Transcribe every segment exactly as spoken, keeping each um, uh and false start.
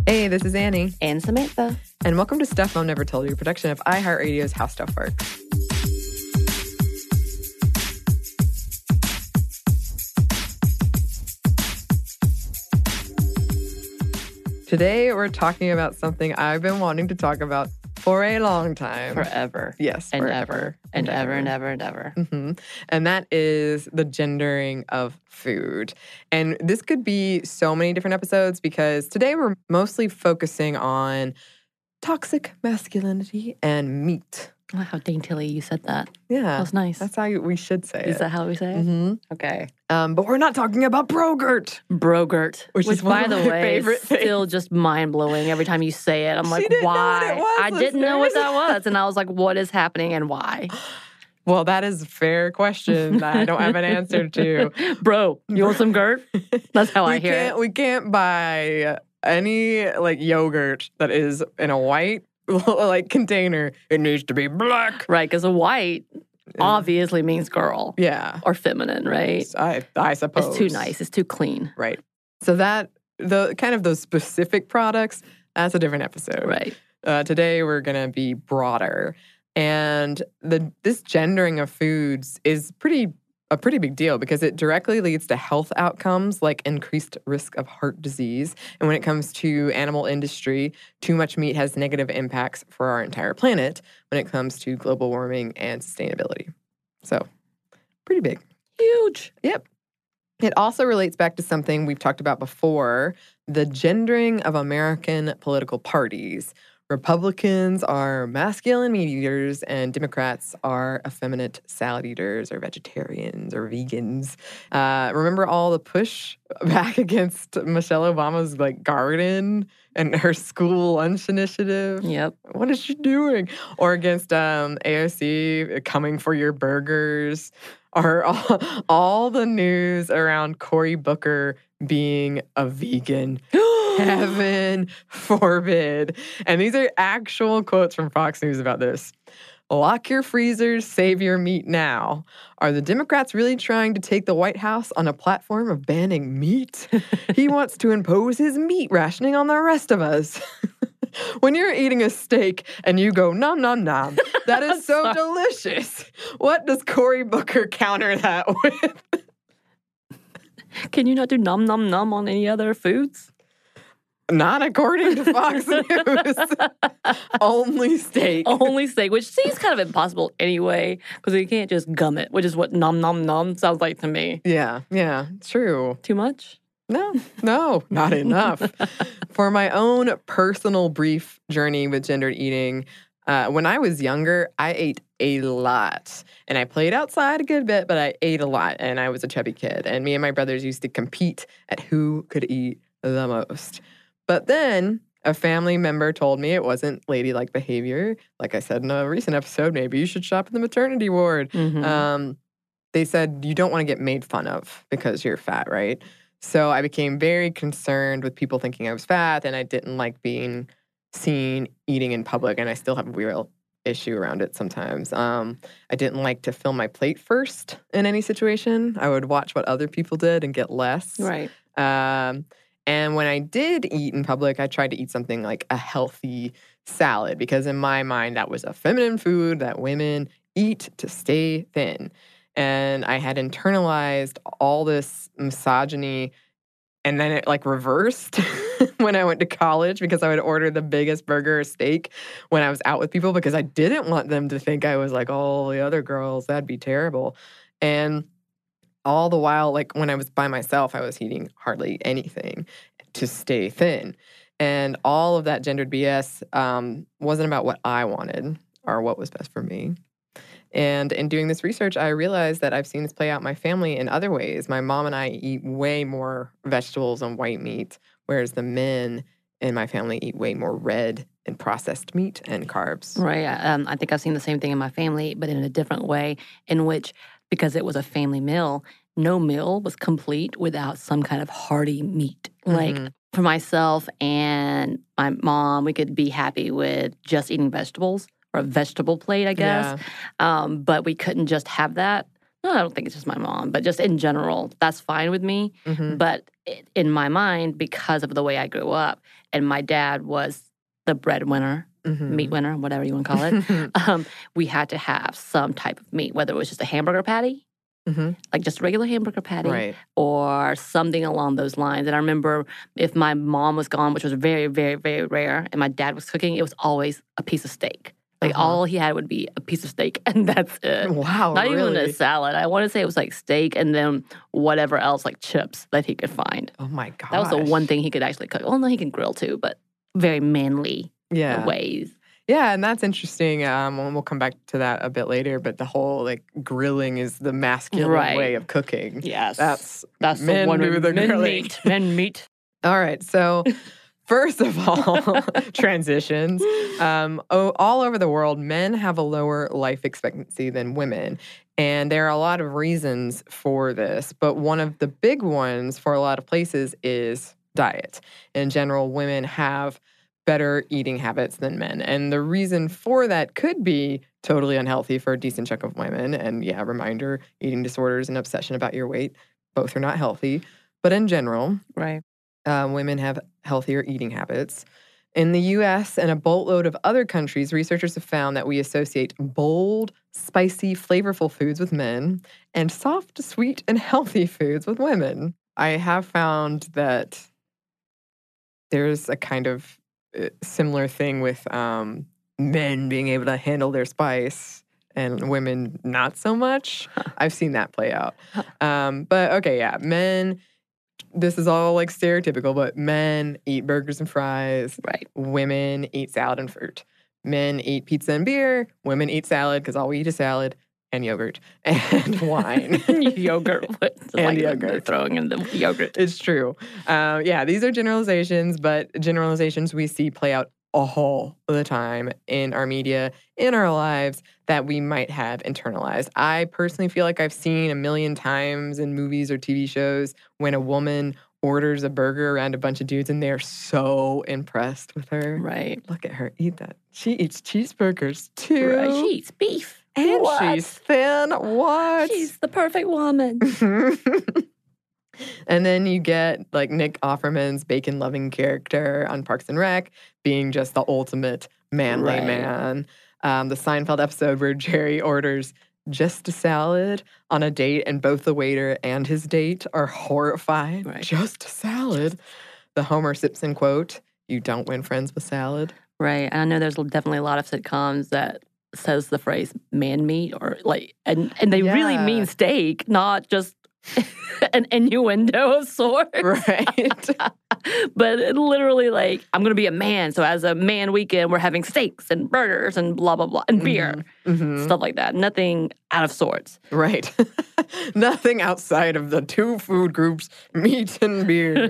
Hey, this is Annie. And Samantha. And welcome to Stuff Mom Never Told You, a production of iHeartRadio's How Stuff Works. Today, we're talking about something I've been wanting to talk about for a long time. Forever. Yes, and forever. ever. And, and ever and ever and ever. Mm-hmm. And that is the gendering of food. And this could be so many different episodes because today we're mostly focusing on toxic masculinity and meat. I like how daintily you said that. Yeah. That was nice. That's how we should say is it. Is that how we say it? Mm-hmm. Okay. Um, but we're not talking about Brogurt. Brogurt. Which, which is one by of the my way, favorite is still things. just mind-blowing every time you say it. I'm She like, didn't why? know what it was, I didn't know what listeners. that was. And I was like, what is happening and why? Well, that is a fair question that I don't have an answer to. Bro, you want some Gert? That's how we I hear can't, it. We can't buy any like yogurt that is in a white like container. It needs to be black. Right, because a white obviously means girl. Yeah. Or feminine, right? I, I suppose. It's too nice. It's too clean. Right. So that, the kind of those specific products, that's a different episode. Right. Uh, today we're going to be broader. And the this gendering of foods is pretty a pretty big deal because it directly leads to health outcomes like increased risk of heart disease. And when it comes to animal industry, too much meat has negative impacts for our entire planet when it comes to global warming and sustainability. So, pretty big. Huge. Yep. It also relates back to something we've talked about before, the gendering of American political parties. Republicans are masculine meat eaters and Democrats are effeminate salad eaters or vegetarians or vegans. Uh, remember all the push back against Michelle Obama's like garden and her school lunch initiative? Yep. What is she doing? Or against um, A O C coming for your burgers? Or all, all the news around Cory Booker being a vegan. Heaven forbid. And these are actual quotes from Fox News about this. Lock your freezers, save your meat now. Are the Democrats really trying to take the White House on a platform of banning meat? He wants to impose his meat rationing on the rest of us. When you're eating a steak and you go, nom, nom, nom, that is so delicious. What does Cory Booker counter that with? Can you not do nom, nom, nom on any other foods? Not according to Fox News. Only steak. Only steak, which seems kind of impossible anyway, because you can't just gum it, which is what nom, nom, nom sounds like to me. Yeah, yeah, true. Too much? No, no, not enough. For my own personal brief journey with gendered eating, uh, when I was younger, I ate a lot. And I played outside a good bit, but I ate a lot. And I was a chubby kid. And me and my brothers used to compete at who could eat the most. But then a family member told me it wasn't ladylike behavior. Like I said in a recent episode, maybe you should shop in the maternity ward. Mm-hmm. Um, they said, you don't want to get made fun of because you're fat, right? So I became very concerned with people thinking I was fat, and I didn't like being seen eating in public, and I still have a real issue around it sometimes. Um, I didn't like to fill my plate first in any situation. I would watch what other people did and get less. Right. Um, and when I did eat in public, I tried to eat something like a healthy salad because in my mind, that was a feminine food that women eat to stay thin. And I had internalized all this misogyny, and then it like reversed when I went to college because I would order the biggest burger or steak when I was out with people because I didn't want them to think I was like, oh, the other girls, that'd be terrible. And all the while, like when I was by myself, I was eating hardly anything to stay thin. And all of that gendered B S um, wasn't about what I wanted or what was best for me. And in doing this research, I realized that I've seen this play out in my family in other ways. My mom and I eat way more vegetables and white meat, whereas the men in my family eat way more red and processed meat and carbs. Right. Um, I think I've seen the same thing in my family, but in a different way, in which, because it was a family meal, no meal was complete without some kind of hearty meat. Like, Mm-hmm. for myself and my mom, we could be happy with just eating vegetables or a vegetable plate, I guess. Yeah. Um, but we couldn't just have that. No, I don't think it's just my mom, but just in general, that's fine with me. Mm-hmm. But in my mind, because of the way I grew up, and my dad was the breadwinner, Mm-hmm. meat winner, whatever you want to call it, um, we had to have some type of meat, whether it was just a hamburger patty, Mm-hmm. like just a regular hamburger patty, Right. or something along those lines. And I remember if my mom was gone, which was very, very, very rare, and my dad was cooking, it was always a piece of steak. Like Uh-huh. all he had would be a piece of steak, and that's it. Wow, Not really? even a salad. I want to say it was like steak and then whatever else, like chips that he could find. Oh my gosh. That was the one thing he could actually cook. Well, no, he can grill too, but very manly yeah. ways. Yeah, and that's interesting. Um, and we'll come back to that a bit later. But the whole like grilling is the masculine Right. way of cooking. Yes. That's That's men the one do with the men grilling. meat. Men meat. All right, so first of all, transitions. Um, oh, all over the world, men have a lower life expectancy than women. And there are a lot of reasons for this. But one of the big ones for a lot of places is diet. In general, women have better eating habits than men. And the reason for that could be totally unhealthy for a decent chunk of women. And yeah, reminder, eating disorders and obsession about your weight, both are not healthy. But in general, Right. Uh, women have healthier eating habits. In the U S and a boatload of other countries, researchers have found that we associate bold, spicy, flavorful foods with men and soft, sweet, and healthy foods with women. I have found that there's a kind of uh, similar thing with um, men being able to handle their spice and women not so much. I've seen that play out. Um, but okay, yeah, men... This is all like stereotypical, but men eat burgers and fries. Right. Women eat salad and fruit. Men eat pizza and beer. Women eat salad because all we eat is salad and yogurt and wine. Yogurt. It's And like yogurt. they're throwing in the yogurt. It's true. Uh, yeah, these are generalizations, but generalizations we see play out all the time in our media, in our lives, that we might have internalized. I personally feel like I've seen a million times in movies or T V shows when a woman orders a burger around a bunch of dudes and they're so impressed with her. Right. Look at her eat that. She eats cheeseburgers too. Right. She eats beef. and What? she's thin. What? She's the perfect woman. And then you get like Nick Offerman's bacon-loving character on Parks and Rec being just the ultimate manly Right. man. Um, the Seinfeld episode where Jerry orders just a salad on a date and both the waiter and his date are horrified. Right. Just a salad. The Homer Simpson quote, "You don't win friends with salad." Right. And I know there's definitely a lot of sitcoms that says the phrase man meat or like, and, and they really Yeah. mean steak, not just an innuendo of sorts. Right. But it literally like, I'm going to be a man. So as a man weekend, we're having steaks and burgers and blah, blah, blah, and beer, Mhm. stuff like that. Nothing out of sorts. Right. Nothing outside of the two food groups, meat and beer.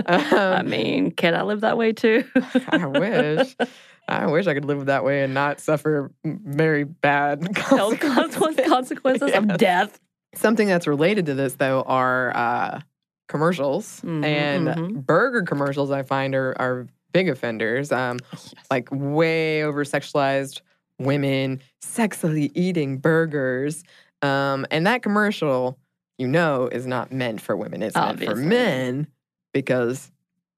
I Um, mean, can I live that way too? I wish. I wish I could live that way and not suffer very bad Health consequences. consequences of Yes. death. Something that's related to this, though, are uh, commercials. Mhm, and mhm. burger commercials, I find, are, are big offenders. Um, like way over-sexualized women sexily eating burgers. Um, and that commercial, you know, is not meant for women. It's meant for Obviously. men because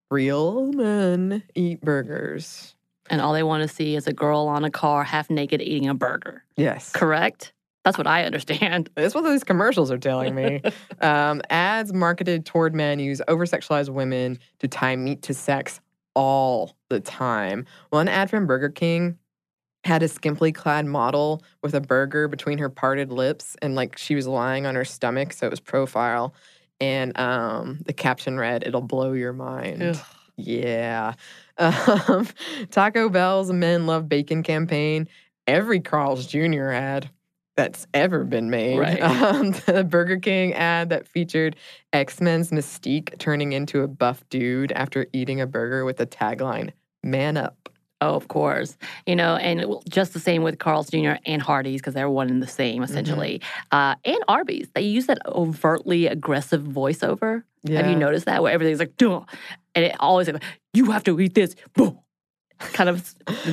real men eat burgers. And all they want to see is a girl on a car half naked eating a burger. Yes. Correct? That's what I understand. That's what these commercials are telling me. um, ads marketed toward men use over-sexualized women to tie meat to sex all the time. One ad from Burger King had a skimpily clad model with a burger between her parted lips, and like she was lying on her stomach, so it was profile. And um, the caption read, "It'll blow your mind." Ugh. Yeah. Um, Taco Bell's Men Love Bacon campaign, every Carl's Junior ad that's ever been made. Right. Um, the Burger King ad that featured X-Men's Mystique turning into a buff dude after eating a burger with the tagline, "Man up." Oh, of course. You know, and it- just the same with Carl's Junior and Hardee's because they're one and the same, essentially. Uh, and Arby's. They use that overtly aggressive voiceover. Have Yeah. you noticed that? Where everything's like, duh. And it always like, you have to eat this. Boom. Kind of that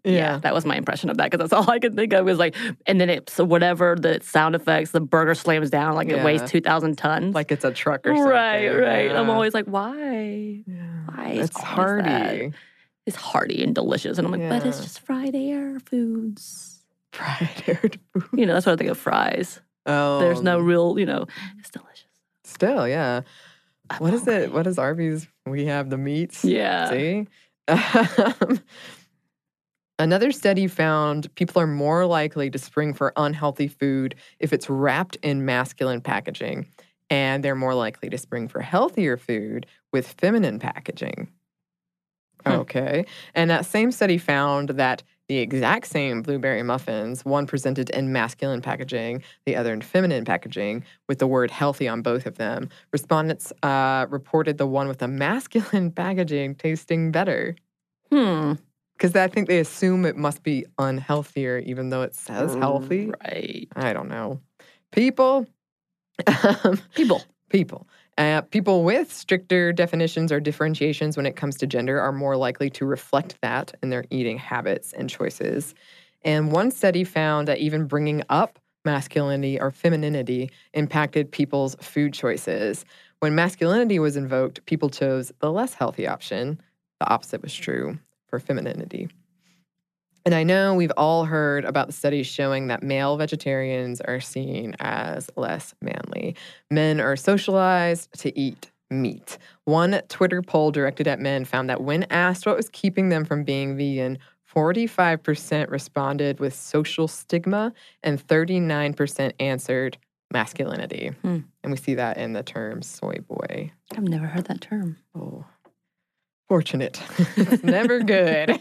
Yeah, Yeah. that was my impression of that because that's all I could think of was like, and then it's whatever the sound effects, the burger slams down like it weighs Yeah. two thousand tons. Like it's a truck or something. right, right. I'm Yeah. always like, why? Yeah. Why is It's always that? hearty. It's hearty and delicious. And I'm like, but it's Yeah. just fried air foods. Fried aired food. You know, that's what I think of fries. Oh. There's no real, you know, it's delicious. Still, yeah. I'm What is hungry. it? What is Arby's? We have the meats. Yeah. See? Um, Another study found people are more likely to spring for unhealthy food if it's wrapped in masculine packaging, and they're more likely to spring for healthier food with feminine packaging. Hmm. Okay. And that same study found that the exact same blueberry muffins, one presented in masculine packaging, the other in feminine packaging, with the word healthy on both of them, respondents uh, reported the one with the masculine packaging tasting better. Hmm. Because I think they assume it must be unhealthier, even though it says healthy. Right. I don't know. People. um, People. People. Uh, people with stricter definitions or differentiations when it comes to gender are more likely to reflect that in their eating habits and choices. And one study found that even bringing up masculinity or femininity impacted people's food choices. When masculinity was invoked, people chose the less healthy option. The opposite was true for femininity. And I know we've all heard about the studies showing that male vegetarians are seen as less manly. Men are socialized to eat meat. One Twitter poll directed at men found that when asked what was keeping them from being vegan, forty-five percent responded with social stigma and thirty-nine percent answered masculinity. Hmm. And we see that in the term soy boy. I've never heard that term. Oh, fortunate. It's never good.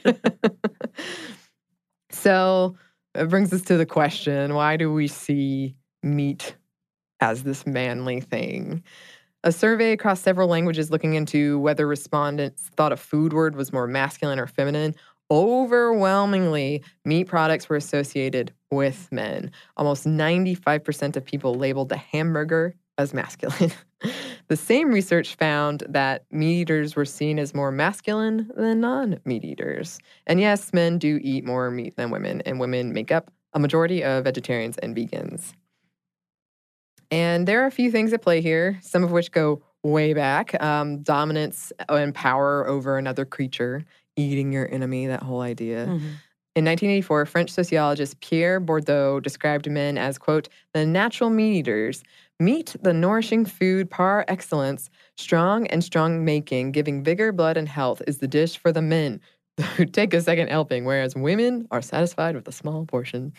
So it brings us to the question, why do we see meat as this manly thing? A survey across several languages looking into whether respondents thought a food word was more masculine or feminine, overwhelmingly, meat products were associated with men. Almost ninety-five percent of people labeled the hamburger as masculine. The same research found that meat eaters were seen as more masculine than non-meat eaters. And yes, men do eat more meat than women, and women make up a majority of vegetarians and vegans. And there are a few things at play here, some of which go way back. Um, dominance and power over another creature, eating your enemy, that whole idea. Mm-hmm. In nineteen eighty-four, French sociologist Pierre Bourdieu described men as, quote, the natural meat eaters. Meat, the nourishing food par excellence, strong and strong making, giving vigor, blood, and health, is the dish for the men who take a second helping, whereas women are satisfied with a small portion.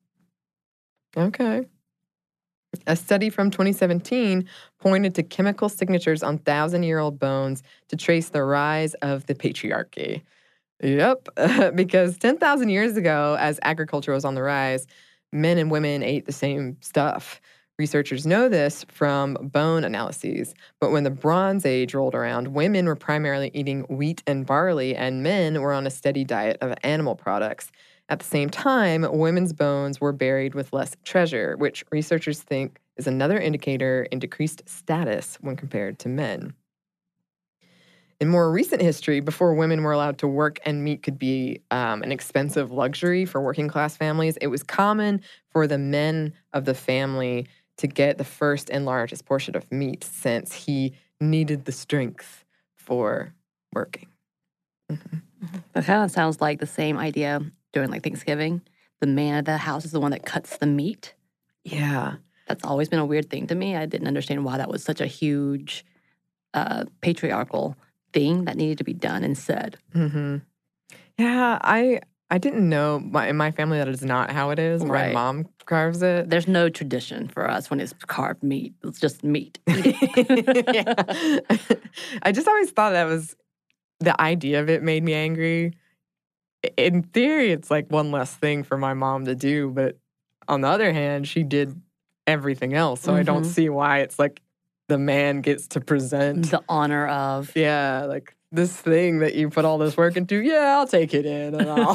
Okay. A study from twenty seventeen pointed to chemical signatures on thousand-year-old bones to trace the rise of the patriarchy. Yep, because ten thousand years ago, as agriculture was on the rise, men and women ate the same stuff. Researchers know this from bone analyses, but when the Bronze Age rolled around, women were primarily eating wheat and barley, and men were on a steady diet of animal products. At the same time, women's bones were buried with less treasure, which researchers think is another indicator in decreased status when compared to men. In more recent history, before women were allowed to work and meat could be um, an expensive luxury for working class families, it was common for the men of the family to get the first and largest portion of meat since he needed the strength for working. Mm-hmm. That kind of sounds like the same idea during like Thanksgiving. The man of the house is the one that cuts the meat. Yeah. That's always been a weird thing to me. I didn't understand why that was such a huge uh, patriarchal thing that needed to be done and said. Mm-hmm. Yeah, I I didn't know my, in my family that is not how it is. Right. My mom carves it. There's no tradition for us when it's carved meat. It's just meat. Yeah. I just always thought that was, the idea of it made me angry. In theory, it's like one less thing for my mom to do, but on the other hand, she did everything else. So mm-hmm. I don't see why it's like the man gets to present the honor of. Yeah, like this thing that you put all this work into. Yeah, I'll take it in and I'll.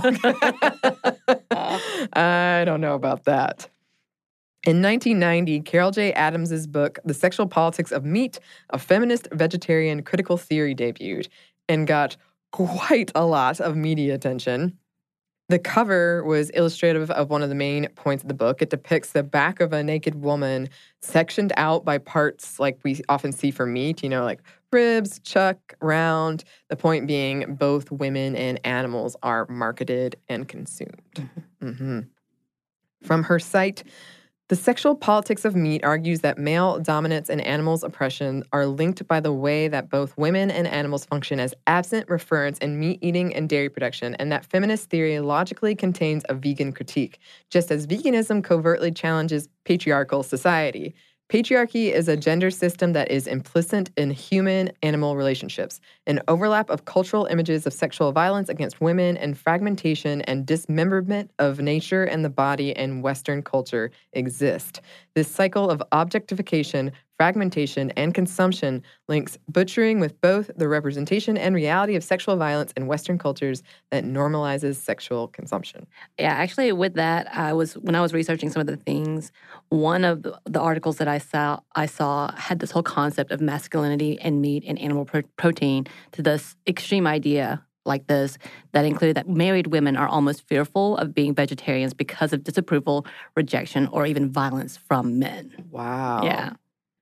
I don't know about that. In nineteen ninety, Carol J. Adams's book, The Sexual Politics of Meat, a feminist vegetarian critical theory debuted and got quite a lot of media attention. The cover was illustrative of one of the main points of the book. It depicts the back of a naked woman sectioned out by parts like we often see for meat, you know, like ribs, chuck, round. The point being both women and animals are marketed and consumed. Mm-hmm. Mm-hmm. From her site, The Sexual Politics of Meat argues that male dominance and animals' oppression are linked by the way that both women and animals function as absent referents in meat eating and dairy production, and that feminist theory logically contains a vegan critique, just as veganism covertly challenges patriarchal society. Patriarchy is a gender system that is implicit in human-animal relationships. An overlap of cultural images of sexual violence against women and fragmentation and dismemberment of nature and the body in Western culture exist. This cycle of objectification, fragmentation, and consumption links butchering with both the representation and reality of sexual violence in Western cultures that normalizes sexual consumption. Yeah, actually, with that, I was when I was researching some of the things, one of the, the articles that I saw I saw had this whole concept of masculinity and meat and animal pro- protein to this extreme idea like this that included that married women are almost fearful of being vegetarians because of disapproval, rejection, or even violence from men. Wow. Yeah.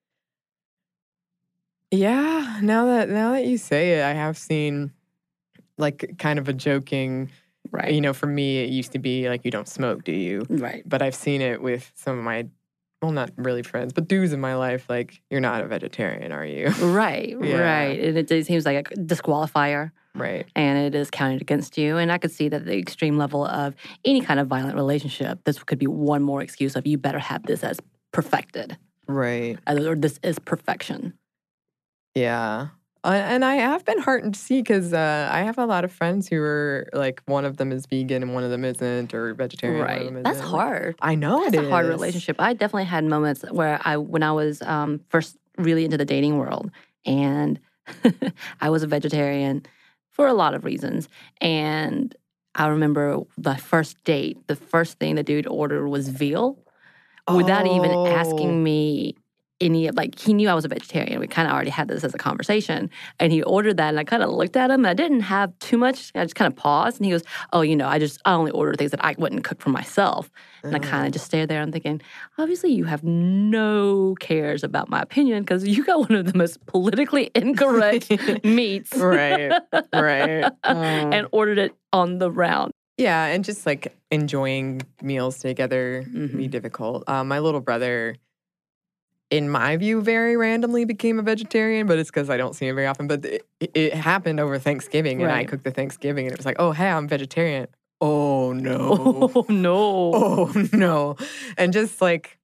Yeah, now that now that you say it, I have seen like kind of a joking, Right. you know, for me it used to be like, you don't smoke, do you? Right. But I've seen it with some of my, well, not really friends, but dudes in my life, like, you're not a vegetarian, are you? Right, Yeah. right. And it, it seems like a disqualifier. Right. And it is counted against you. And I could see that the extreme level of any kind of violent relationship, this could be one more excuse of you better have this as perfected. Right. Or this is perfection. Yeah. Uh, and I have been heartened to see because uh, I have a lot of friends who are like, one of them is vegan and one of them isn't, or vegetarian. One of Right. them isn't. That's hard. I know That's it a hard is. relationship. I definitely had moments where I, when I was um, first really into the dating world, and I was a vegetarian for a lot of reasons. And I remember the first date, the first thing the dude ordered was veal without even Oh. asking me any, like, he knew I was a vegetarian. We kind of already had this as a conversation. And he ordered that, and I kind of looked at him, and I didn't have too much. I just kind of paused, and he goes, oh, you know, I just, I only order things that I wouldn't cook for myself. And I kind of just stared there and thinking, obviously you have no cares about my opinion because you got one of the most politically incorrect meats. Right, right. Um, and ordered it on the round. Yeah, and just like enjoying meals together can be Mhm. difficult. Um, my little brother, in my view, very randomly became a vegetarian, but it's because I don't see him very often. But it, it happened over Thanksgiving, and I Right. cooked the Thanksgiving, and it was like, oh, hey, I'm vegetarian. Oh, no. Oh, no. Oh, no. And just like,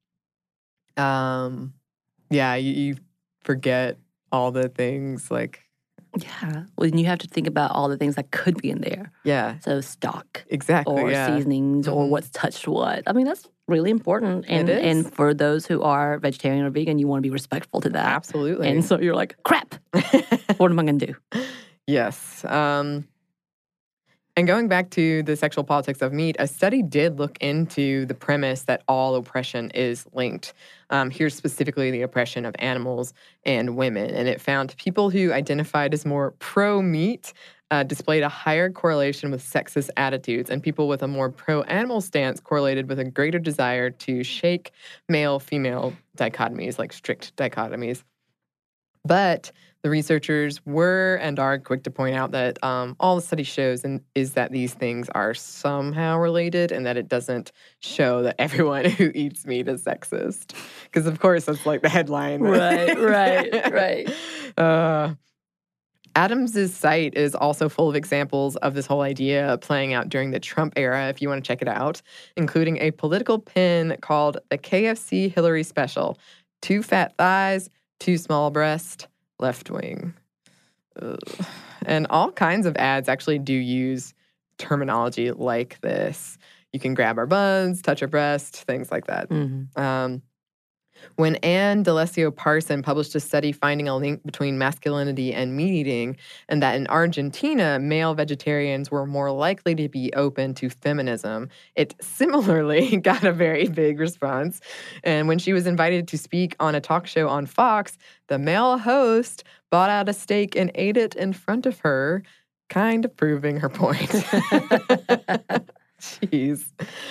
um, yeah, you, you forget all the things like, Yeah. Well, and you have to think about all the things that could be in there. yeah, So stock exactly. or yeah. seasonings or Mhm. what's touched what. I mean, that's really important. And It is. and for those who are vegetarian or vegan, you want to be respectful to that. Absolutely. And so you're like, crap, what am I going to do? Yes. Um, and going back to the sexual politics of meat, a study did look into the premise that all oppression is linked. Um, here's specifically the oppression of animals and women. And it found people who identified as more pro-meat uh, displayed a higher correlation with sexist attitudes, and people with a more pro-animal stance correlated with a greater desire to shake male-female dichotomies, like strict dichotomies. But the researchers were and are quick to point out that um, all the study shows and is that these things are somehow related, and that it doesn't show that everyone who eats meat is sexist. Because of course that's like the headline. Right, right, right. Uh, Adams's site is also full of examples of this whole idea playing out during the Trump era, if you want to check it out, including a political pin called the K F C Hillary Special: two fat thighs, too small breast, left wing. Ugh. And all kinds of ads actually do use terminology like this. You can grab our buns, touch our breast, things like that. Mhm. Um, when Anne D'Alessio Parson published a study finding a link between masculinity and meat eating, and that in Argentina, male vegetarians were more likely to be open to feminism, it similarly got a very big response. And when she was invited to speak on a talk show on Fox, the male host bought out a steak and ate it in front of her, kind of proving her point. Jeez.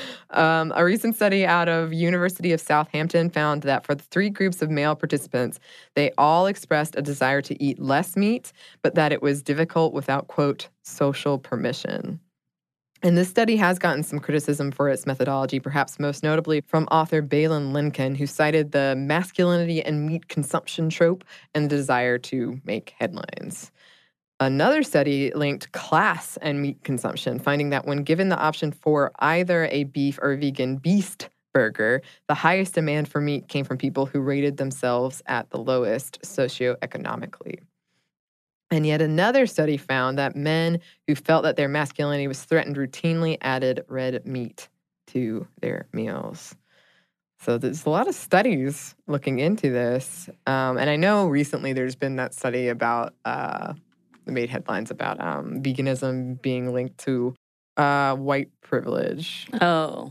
Um, a recent study out of University of Southampton found that for the three groups of male participants, they all expressed a desire to eat less meat, but that it was difficult without, quote, social permission. And this study has gotten some criticism for its methodology, perhaps most notably from author Balin Lincoln, who cited the masculinity and meat consumption trope and the desire to make headlines. Another study linked class and meat consumption, finding that when given the option for either a beef or vegan beast burger, the highest demand for meat came from people who rated themselves at the lowest socioeconomically. And yet another study found that men who felt that their masculinity was threatened routinely added red meat to their meals. So there's a lot of studies looking into this. Um, and I know recently there's been that study about, uh, made headlines about um, veganism being linked to uh, white privilege. Oh.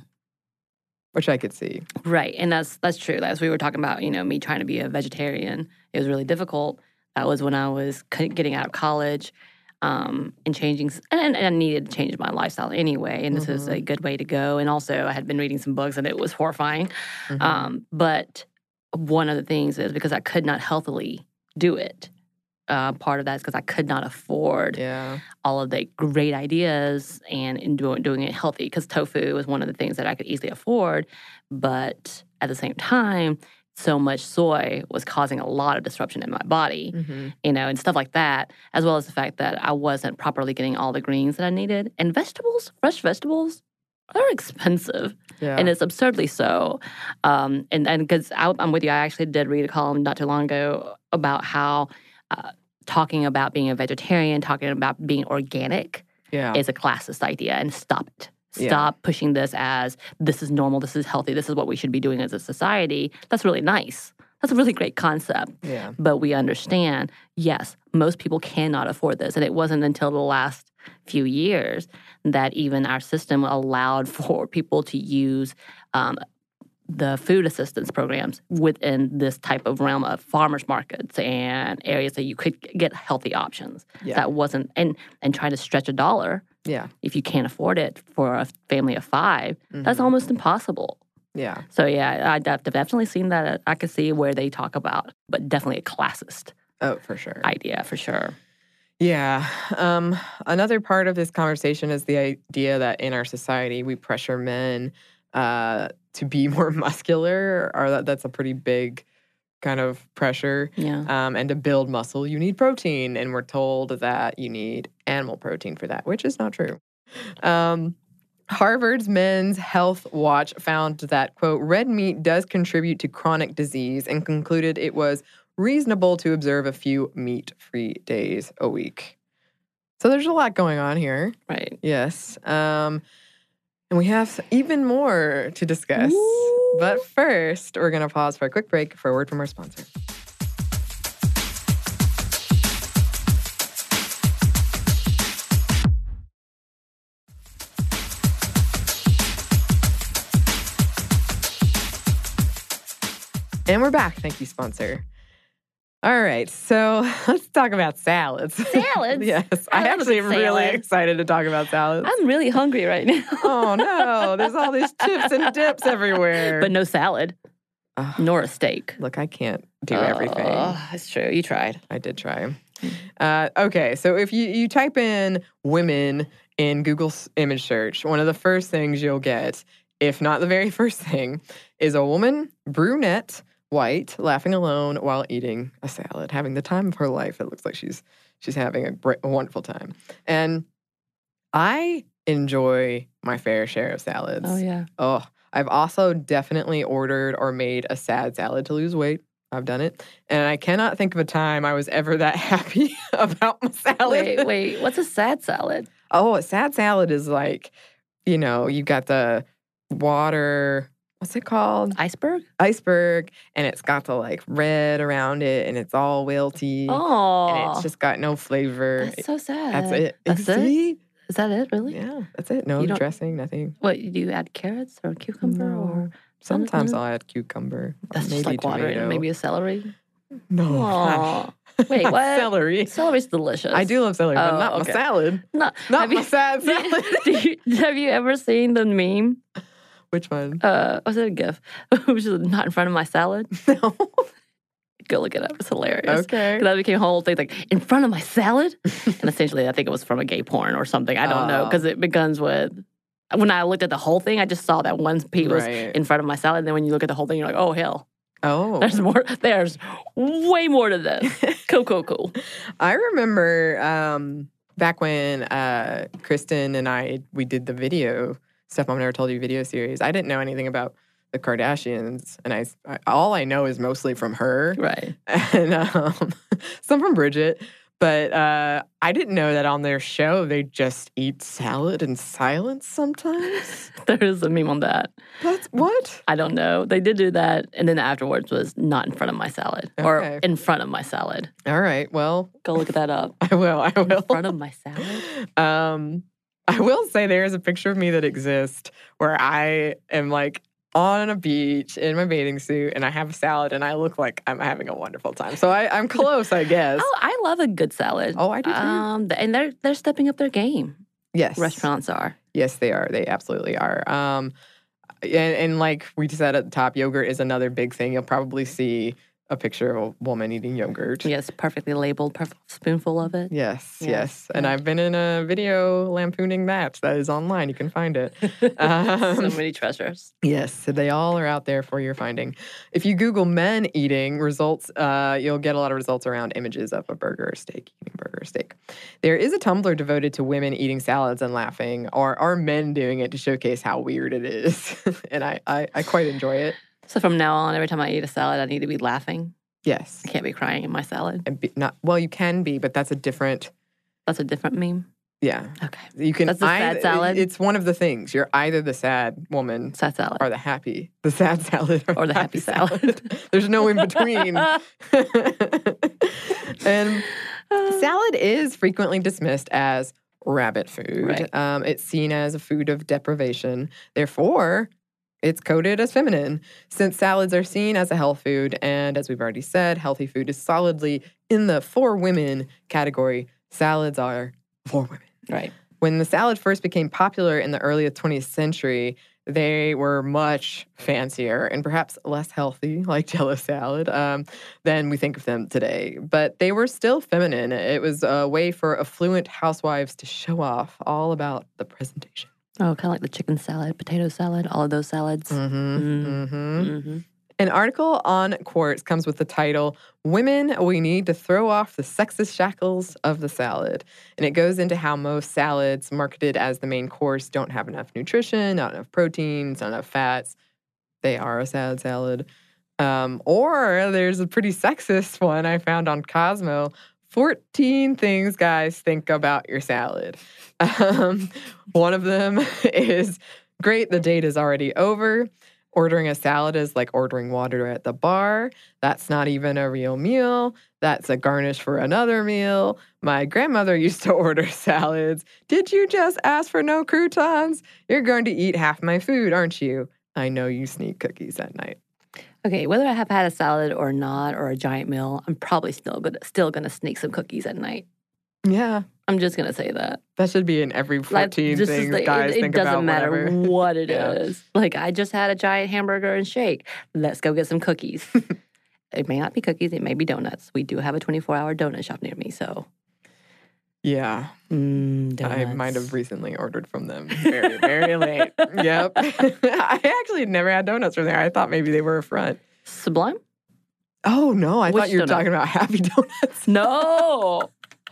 Which I could see. Right. And that's that's true. As we were talking about, you know, me trying to be a vegetarian, it was really difficult. That was when I was getting out of college um, and changing, and, and I needed to change my lifestyle anyway. And this mm-hmm. was a good way to go. And also, I had been reading some books, and it was horrifying. Mm-hmm. Um, but one of the things is because I could not healthily do it. Uh, part of that is because I could not afford yeah. all of the great ideas and in doing, doing it healthy. Because tofu was one of the things that I could easily afford, but at the same time, so much soy was causing a lot of disruption in my body, mm-hmm. you know, and stuff like that, as well as the fact that I wasn't properly getting all the greens that I needed. And vegetables, fresh vegetables, are expensive, yeah. and it's absurdly so. Um, and and because I'm with you, I actually did read a column not too long ago about how uh, talking about being a vegetarian, talking about being organic yeah. is a classist idea, and stop it. Stop yeah. pushing this as this is normal, this is healthy, this is what we should be doing as a society. That's really nice. That's a really great concept. Yeah. But we understand, yes, most people cannot afford this. And it wasn't until the last few years that even our system allowed for people to use um, the food assistance programs within this type of realm of farmers markets and areas that you could get healthy options. Yeah. That wasn't, and, and try to stretch a dollar. Yeah. If you can't afford it for a family of five, mm-hmm. that's almost impossible. Yeah. So, yeah, I've definitely seen that. I could see where they talk about, but definitely a classist oh, for sure. idea, for sure. Yeah. Um, another part of this conversation is the idea that in our society, we pressure men uh, to be more muscular, or that, that's a pretty big kind of pressure. Yeah. Um, and to build muscle, you need protein. And we're told that you need animal protein for that, which is not true. Um, Harvard's Men's Health Watch found that, quote, red meat does contribute to chronic disease and concluded it was reasonable to observe a few meat-free days a week. So there's a lot going on here. Right. Yes. Um, and we have even more to discuss. Ooh. But first, we're going to pause for a quick break for a word from our sponsor. And we're back. Thank you, sponsor. All right, so let's talk about salads. Salads? Yes, I, I actually am really excited to talk about salads. I'm really hungry right now. Oh, no. There's all these chips and dips everywhere. But no salad, uh, nor a steak. Look, I can't do oh, everything. That's true. You tried. I did try. Uh, okay, so if you, you type in women in Google's image search, one of the first things you'll get, if not the very first thing, is a woman, brunette, white, laughing alone while eating a salad, having the time of her life. It looks like she's she's having a, great, a wonderful time. And I enjoy my fair share of salads. Oh, yeah. Oh, I've also definitely ordered or made a sad salad to lose weight. I've done it. And I cannot think of a time I was ever that happy about my salad. Wait, wait. What's a sad salad? Oh, a sad salad is like, you know, you got the water... What's it called? Iceberg? Iceberg. And it's got the like red around it and it's all wilty. Oh. And it's just got no flavor. That's so sad. That's it. That's See? it? Is that it, really? Yeah, that's it. No dressing, nothing. What, do you add carrots or cucumber no. or Sometimes I'll add cucumber. That's maybe just like water tomato. and maybe a celery? No. Wait, what? Celery. Celery's delicious. I do love celery, but Oh, not my okay. salad. No, Not have my you- sad salad. Do you, have you ever seen the meme? Which one? Uh, was it a GIF? Which is not in front of my salad. No. Go look it up. It's hilarious. Okay. 'Cause that became a whole thing, like, in front of my salad? And essentially, I think it was from a gay porn or something. I don't know. Oh. Because it begins with, when I looked at the whole thing, I just saw that one piece was Right. in front of my salad. And then when you look at the whole thing, you're like, oh, hell. Oh. There's more. There's way more to this. Cool, cool, cool. I remember um, back when uh, Kristen and I, we did the video, Stuff Mom Never Told You video series. I didn't know anything about the Kardashians. And I, I all I know is mostly from her. Right. And um, some from Bridget. But uh, I didn't know that on their show, they just eat salad in silence sometimes. There is a meme on that. That's what? I don't know. They did do that. And then afterwards was not in front of my salad. Okay. Or in front of my salad. All right. Well, Go look that up. I will. I will. In front of my salad? Um, I will say there is a picture of me that exists where I am like on a beach in my bathing suit and I have a salad and I look like I'm having a wonderful time. So I, I'm close, I guess. Oh, I love a good salad. Oh, I do too. Um, and they're they're stepping up their game. Yes. Restaurants are. Yes, they are. They absolutely are. Um, and, and like we said at the top, yogurt is another big thing. You'll probably see a picture of a woman eating yogurt. Yes, perfectly labeled, perfect spoonful of it. Yes, Yes, yes. And yeah. I've been in a video lampooning that. That is online. You can find it. Um, So many treasures. Yes, so they all are out there for your finding. If you Google men eating results, uh, you'll get a lot of results around images of a burger or steak, eating burger or steak. There is a Tumblr devoted to women eating salads and laughing, or are men doing it to showcase how weird it is. And I, I, I quite enjoy it. So from now on, every time I eat a salad, I need to be laughing. Yes. I can't be crying in my salad. And be, not well, you can be, but that's a different, That's a different meme. yeah. Okay. You can. That's the sad either- salad? It's one of the things. You're either the sad woman Sad salad. or the happy, the sad salad or, Or the happy salad. There's no in between. And salad is frequently dismissed as rabbit food. Right. Um, it's seen as a food of deprivation. Therefore, it's coded as feminine. Since salads are seen as a health food, and as we've already said, healthy food is solidly in the for women category, salads are for women. Right. When the salad first became popular in the early twentieth century, they were much fancier and perhaps less healthy, like Jello salad, um, than we think of them today. But they were still feminine. It was a way for affluent housewives to show off all about the presentation. Oh, kind of like the chicken salad, potato salad, all of those salads. Mm-hmm. Mm. Mm-hmm. Mm-hmm. An article on Quartz comes with the title, Women, We Need to Throw Off the Sexist Shackles of the Salad. And it goes into how most salads marketed as the main course don't have enough nutrition, not enough proteins, not enough fats. They are a sad salad. Um, or there's a pretty sexist one I found on Cosmo. fourteen things guys think about your salad. Um, one of them is, great, the date is already over. Ordering a salad is like ordering water at the bar. That's not even a real meal. That's a garnish for another meal. My grandmother used to order salads. Did you just ask for no croutons? You're going to eat half my food, aren't you? I know you sneak cookies at night. Okay, whether I have had a salad or not, or a giant meal, I'm probably still gonna still gonna sneak some cookies at night. Yeah, I'm just gonna say that. that should be in every Like, fourteen this is things the- guys it, it think doesn't about. matter whatever. what it Yeah. is. Like, I just had a giant hamburger and shake. Let's go get some cookies. It may not be cookies. It may be donuts. We do have a twenty-four hour donut shop near me, so. Yeah, Mm, I might donuts. have recently ordered from them very, very late. Yep. I actually had never had donuts from there. I thought maybe they were a front. Sublime? Oh, no. I Which thought you were donut? talking about Happy Donuts. No.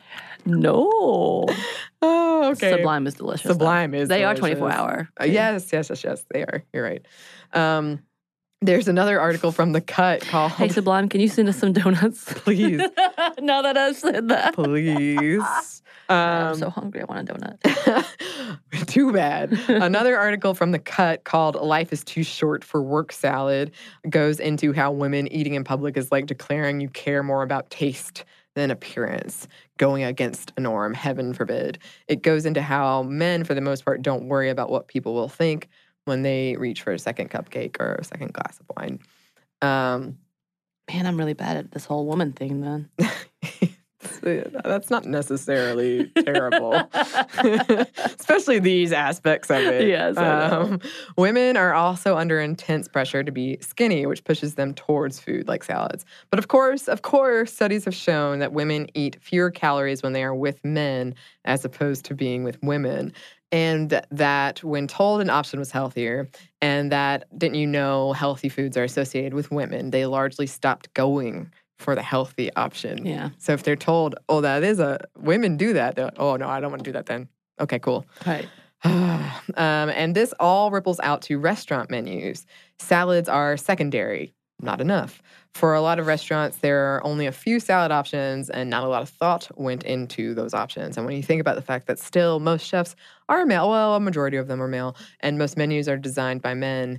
No. Oh, okay. Sublime is delicious. though. Sublime is They are delicious. twenty-four hour. Uh, yes, yes, yes, yes. They are. You're right. Um, there's another article from The Cut called Hey, Sublime, can you send us some donuts? Please. Now that I've said that. Please. I'm Um, so hungry. I want a donut. Too bad. Another article from The Cut called Life is Too Short for Work Salad goes into how women eating in public is like declaring you care more about taste than appearance, going against a norm, heaven forbid. It goes into how men, for the most part, don't worry about what people will think when they reach for a second cupcake or a second glass of wine. Um, Man, I'm really bad at this whole woman thing then. That's not necessarily terrible, especially these aspects of it. Yes, I know. Um, women are also under intense pressure to be skinny, which pushes them towards food like salads. But of course, of course, studies have shown that women eat fewer calories when they are with men as opposed to being with women. And that when told an option was healthier, and that, didn't you know, healthy foods are associated with women, they largely stopped going for the healthy option. Yeah. So if they're told, oh, that is a, women do that, they're like, oh, no, I don't want to do that then. Okay, cool. Right. um, and this all ripples out to restaurant menus. Salads are secondary, not enough. For a lot of restaurants, there are only a few salad options, and not a lot of thought went into those options. And when you think about the fact that still most chefs are male, well, a majority of them are male, and most menus are designed by men.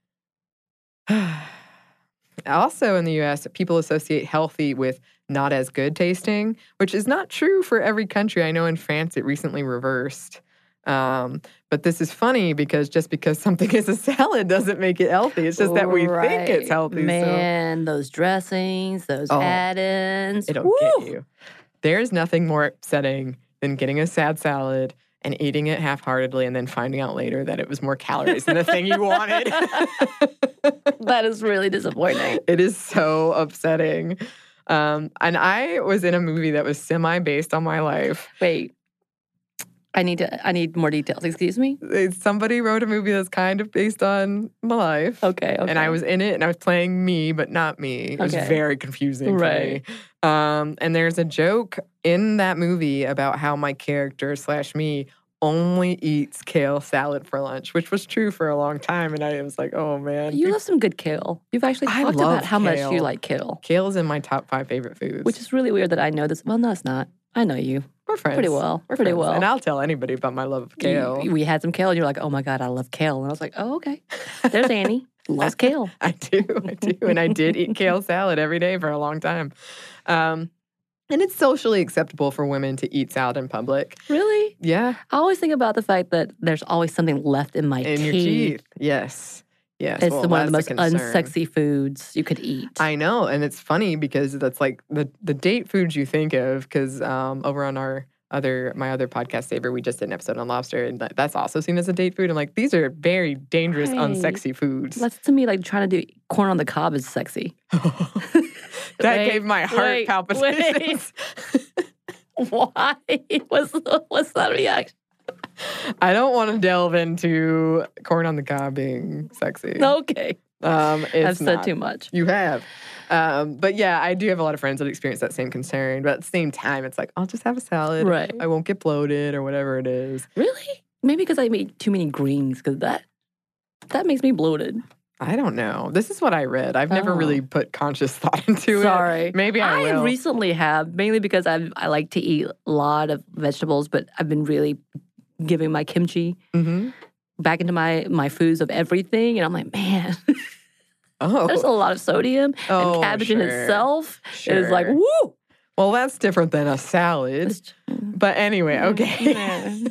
Also in the U S, people associate healthy with not as good tasting, which is not true for every country. I know in France it recently reversed. Um, but this is funny because just because something is a salad doesn't make it healthy. It's just that we right. think it's healthy. Man, so. Those dressings, those oh, add-ins. It'll Woo! get you. There's nothing more upsetting than getting a sad salad and eating it half-heartedly and then finding out later that it was more calories than the thing you wanted. That is really disappointing. It is so upsetting. Um, and I was in a movie that was semi-based on my life. Wait. I need to. I need more details. Excuse me? Somebody wrote a movie that's kind of based on my life. Okay, okay. And I was in it, and I was playing me, but not me. It was okay. very confusing right. for me. Um, and there's a joke in that movie about how my character slash me only eats kale salad for lunch, which was true for a long time. And I was like, oh, man. You love some good kale. You've actually I talked love about how kale. much you like kale. Kale is in my top five favorite foods. Which is really weird that I know this. Well, no, it's not. I know you. We're friends. Pretty well. We're Pretty friends. well. And I'll tell anybody about my love of kale. You, we had some kale, and you're like, oh, my God, I love kale. And I was like, oh, okay. There's Annie. Loves kale. I do. I do. And I did eat kale salad every day for a long time. Um, and it's socially acceptable for women to eat salad in public. Really? Yeah. I always think about the fact that there's always something left in my in teeth. your teeth. Yes. Yes. It's well, the, one of the most concern. unsexy foods you could eat. I know. And it's funny because that's like the, the date foods you think of, because um, over on our other, my other podcast, Saber, we just did an episode on lobster, and that, that's also seen as a date food. I'm like, these are very dangerous, Hey, unsexy foods. That's to me like trying to do corn on the cob is sexy. That wait, gave my heart wait, palpitations. Wait. Why? What's, what's that reaction? I don't want to delve into corn on the cob being sexy. Okay. Um, it's I've said not. too much. You have. Um, but yeah, I do have a lot of friends that experience that same concern. But at the same time, it's like, I'll just have a salad. Right. I won't get bloated or whatever it is. Really? Maybe because I eat too many greens, because that, that makes me bloated. I don't know. This is what I read. I've never Oh. really put conscious thought into Sorry. it. Maybe I, I will. recently have, mainly because I I like to eat a lot of vegetables, but I've been really giving my kimchi mm-hmm. back into my, my foods of everything. And I'm like, man, Oh. there's a lot of sodium. Oh, and cabbage in sure. itself Sure. is like, woo! Well, that's different than a salad. It's- But anyway, okay.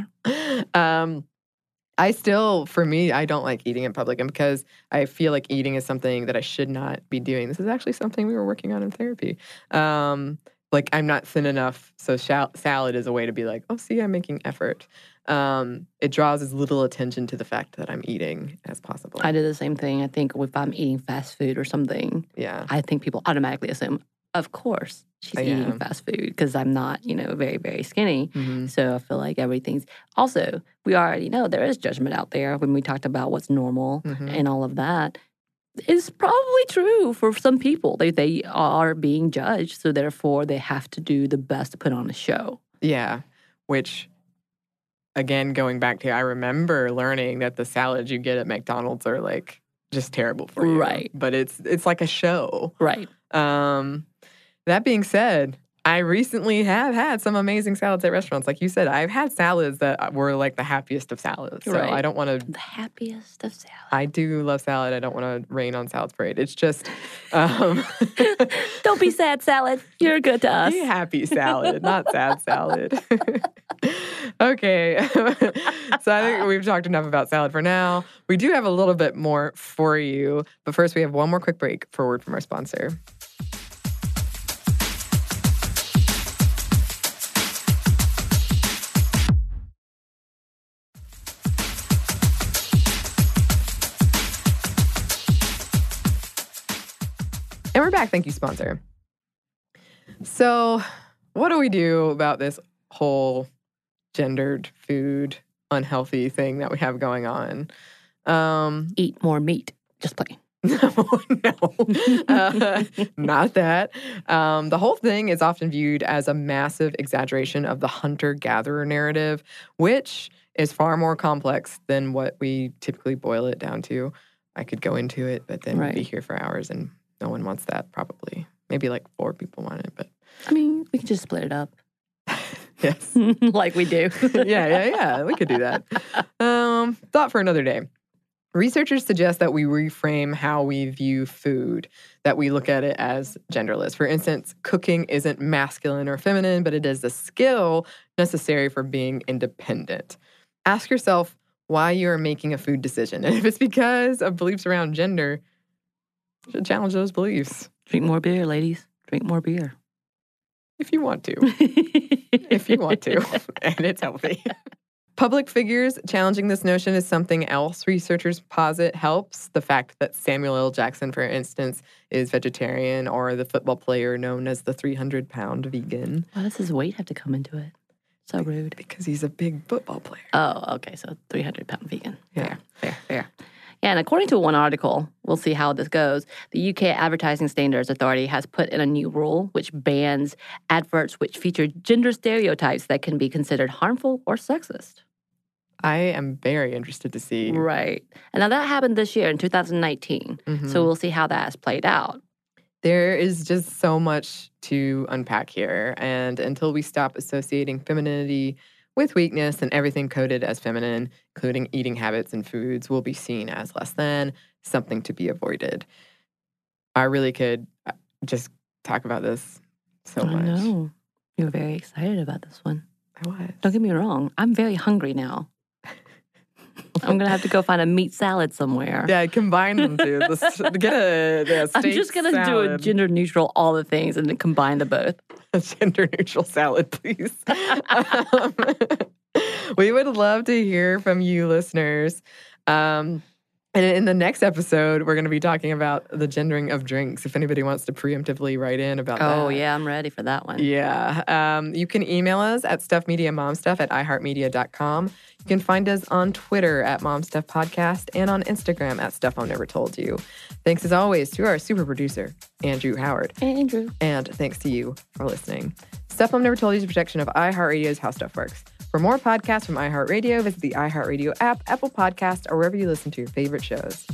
um, I still, for me, I don't like eating in public. And because I feel like eating is something that I should not be doing. This is actually something we were working on in therapy. Um, like, I'm not thin enough. So shal- salad is a way to be like, oh, see, I'm making effort. Um, it draws as little attention to the fact that I'm eating as possible. I do the same thing. I think if I'm eating fast food or something, yeah. I think people automatically assume, of course, she's Yeah. eating fast food because I'm not, you know, very, very skinny. Mm-hmm. So I feel like everything's also, we already know there is judgment out there when we talked about what's normal Mhm. and all of that. It's probably true for some people. They they are being judged, so therefore they have to do the best to put on a show. Yeah. Which, again, going back to, I remember learning that the salads you get at McDonald's are like just terrible for you. Right. But it's it's like a show. Right. Um, that being said, I recently have had some amazing salads at restaurants. Like you said, I've had salads that were like the happiest of salads. So Right. I don't want to, The happiest of salad. I do love salad. I don't want to rain on Salad Parade. It's just, um, Don't be sad, salad. You're good to us. be happy salad, not sad salad. Okay. So I think we've talked enough about salad for now. We do have a little bit more for you. But first, we have one more quick break for a word from our sponsor. we're back. Thank you, sponsor. So, what do we do about this whole gendered food, unhealthy thing that we have going on? Um, Eat more meat. Just playing. No, no, uh, not that. Um, the whole thing is often viewed as a massive exaggeration of the hunter-gatherer narrative, which is far more complex than what we typically boil it down to. I could go into it, but then Right. we'd be here for hours, and no one wants that, probably. Maybe like four people want it, but... I mean, we can just split it up. Yes. Like we do. yeah, yeah, yeah. We could do that. Um, thought for another day. Researchers suggest that we reframe how we view food, that we look at it as genderless. For instance, cooking isn't masculine or feminine, but it is a skill necessary for being independent. Ask yourself why you are making a food decision. And if it's because of beliefs around gender, you should challenge those beliefs. Drink more beer, ladies. Drink more beer. If you want to. If you want to. And it's healthy. Public figures challenging this notion is something else researchers posit helps. The fact that Samuel L. Jackson, for instance, is vegetarian, or the football player known as the three hundred pound vegan. Why does his weight have to come into it? So rude. Because he's a big football player. Oh, okay. So three hundred pound vegan. Yeah. Fair, fair, fair. Yeah, and according to one article, we'll see how this goes, the U K Advertising Standards Authority has put in a new rule which bans adverts which feature gender stereotypes that can be considered harmful or sexist. I am very interested to see. Right. And now that happened this year in two thousand nineteen. Mhm. So we'll see how that has played out. There is just so much to unpack here. And until we stop associating femininity with weakness and everything coded as feminine, including eating habits and foods, will be seen as less than, something to be avoided. I really could just talk about this so I much. know. You're very excited about this one. I was. Don't get me wrong. I'm very hungry now. I'm going to have to go find a meat salad somewhere. Yeah, combine them two. Let's get a, a steak I'm just going to do a salad. gender neutral all the things and then combine the both. A gender neutral salad, please. um, we would love to hear from you listeners. Um, and in the next episode, we're going to be talking about the gendering of drinks. If anybody wants to preemptively write in about that. Oh, yeah, I'm ready for that one. Yeah. Um, you can email us at stuffmediamomstuff at iheartmedia dot com. You can find us on Twitter at momstuffpodcast and on Instagram at Stuff I've Never Told You. Thanks as always to our super producer, Andrew Howard. Andrew. And thanks to you for listening. Stuff I've Never Told You is a projection of iHeartRadio's How Stuff Works. For more podcasts from iHeartRadio, visit the iHeartRadio app, Apple Podcasts, or wherever you listen to your favorite shows.